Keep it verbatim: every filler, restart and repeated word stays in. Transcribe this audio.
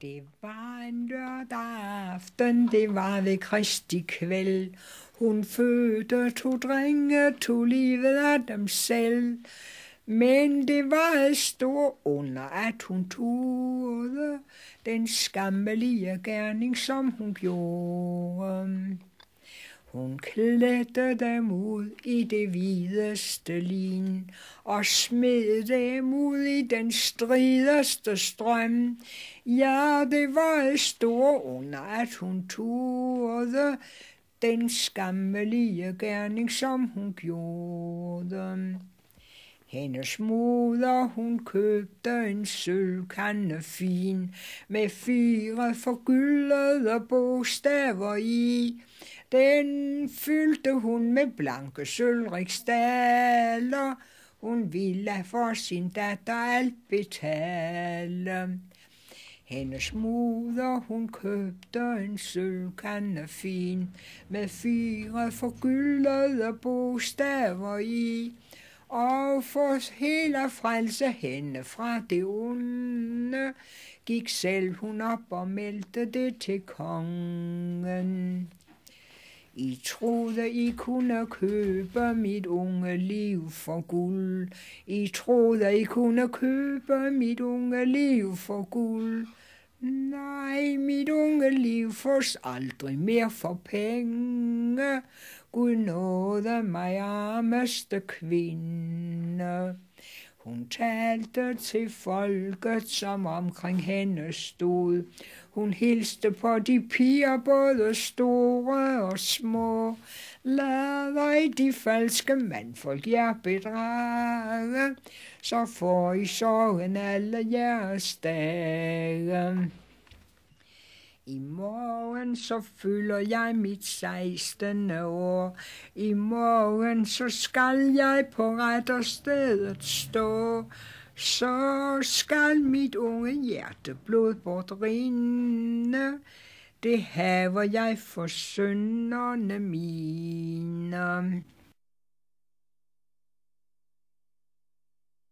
Det var en lørdag aften, det var ved Kristi kvæld. Hun fødte to drenge, tog livet af dem selv. Men det var et stort under, at hun turde den skammelige gerning, som hun gjorde. Hun klædte dem ud i det hvideste lin og smed dem ud i den strideste strøm. Ja, det var et stort under, at hun turde den skammelige gerning, som hun gjorde. Hendes moder, hun købte en sølvkande fin med fire forgyldede bogstaver i. Den fyldte hun med blanke sølvriksdaler. Hun ville for sin datter alt betale. Hendes moder, hun købte en sølvkande fin med fire forgyldede bogstaver i. Og for helt at frelse hende fra det onde, gik selv hun op og meldte det til kongen. I troede, I kunne købe mit unge liv for guld. I troede, I kunne købe mit unge liv for guld. Nej, mit unge liv fås aldrig mere for penge. Gud nåede mig, armeste kvinde. Hun talte til folket, som omkring hende stod. Hun hilste på de piger, både store og små. Lad dig de falske mandfolk jer bedrage, så får I sorgen alle jeres dage. I morgen så fylder jeg mit sekstende år. I morgen så skal jeg på rette stedet stå. Så skal mit unge hjerteblod bort rinde. Det haver jeg for synderne mine.